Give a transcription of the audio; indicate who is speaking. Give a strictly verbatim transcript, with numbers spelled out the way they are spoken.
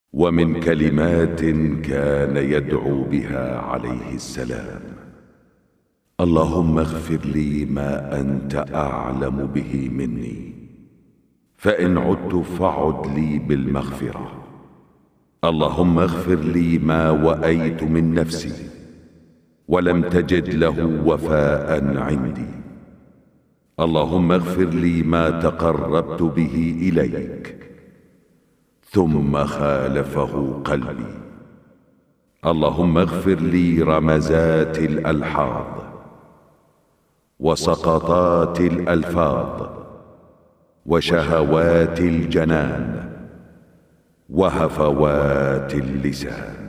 Speaker 1: ومن كلمات كان يدعو بها عليه السلام: اللهم اغفر لي ما أنت أعلم به مني، فإن عدت فعد لي بالمغفرة. اللهم اغفر لي ما وأيت من نفسي ولم تجد له وفاء عندي. اللهم اغفر لي ما تقربت به إليك ثم خالفه قلبي. اللهم اغفر لي رمزات الألحاظ وسقطات الألفاظ وشهوات الجنان وهفوات اللسان.